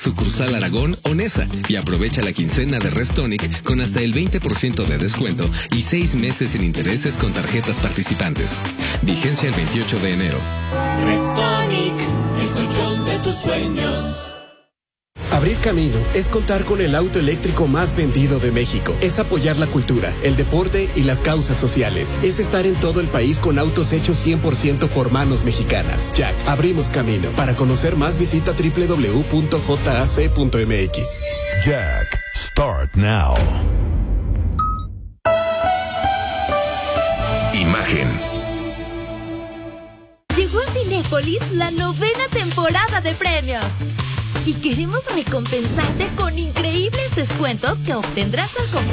Sucursal Aragón o Nesa y aprovecha la quincena de Restonic con hasta el 20% de descuento y 6 meses sin intereses con tarjetas participantes. Vigencia el 28 de enero. Restonic, el colchón de tus sueños. Abrir camino es contar con el auto eléctrico más vendido de México. Es apoyar la cultura, el deporte y las causas sociales. Es estar en todo el país con autos hechos 100% por manos mexicanas. Jack, abrimos camino. Para conocer más, visita www.jac.mx. Jack, start now. Imagen. Llegó a Cinépolis la 9ª temporada de premios. Y queremos recompensarte con increíbles descuentos que obtendrás al comprar